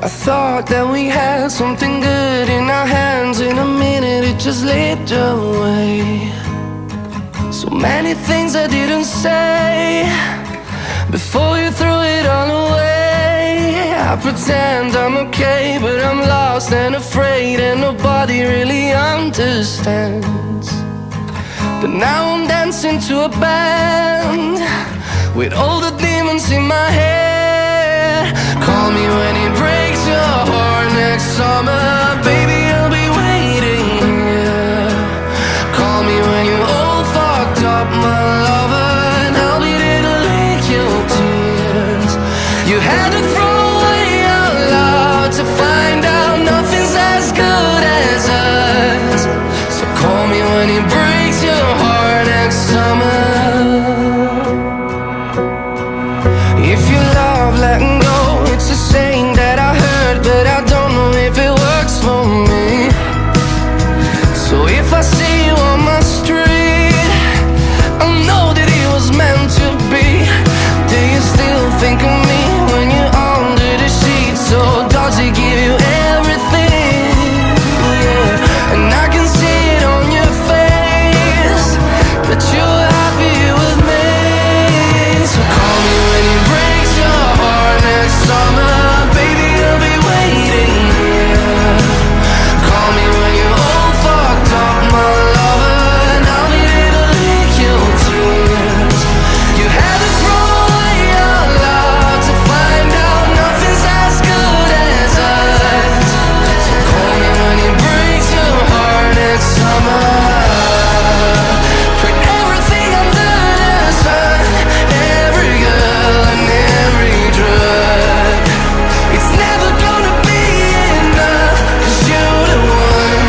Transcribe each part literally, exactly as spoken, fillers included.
I thought that we had something good in our hands. In a minute it just slipped away. So many things I didn't say before you threw it all away. I pretend I'm okay, but I'm lost and afraid, and nobody really understands. But now I'm dancing to a band with all the demons in my head. Call me when it breaks your heart next summer, baby, I'll be waiting here. Call me when you're all fucked up, my lover, and I'll be there to lick your tears. You had to throw away out loud to find out nothing's as good as us. So call me when it breaks your heart next summer. If you love letting go, it's a saying that I heard, but I don't know if it works for me. So if I see you on my street, I know that it was meant to be. Do you still think of me when you're under the sheets? So does it give you everything? Yeah, and I can see it on your face that you're happy with me. So call me when it breaks your heart next summer, baby, I'll be waiting here. Call me when you're all fucked up, my lover, and I'll be there to lick your tears. You had to throw away out loud to find out nothing's as good as us. So call me when it breaks your heart next summer. Tried everything under the sun, every girl and every drug. It's never gonna be enough, 'cause you're the one.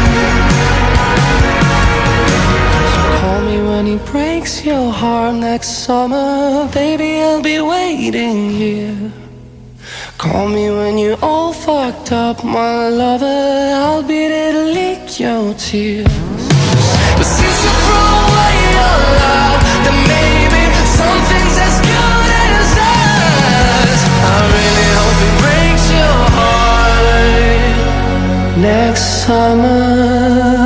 So call me when it breaks your heart next summer, baby, I'll be waiting here. Call me when you're all fucked up, my lover, I'll be there to lick your tears. But since you throw away your love, then maybe something's as good as us. I really hope it breaks your heart next summer.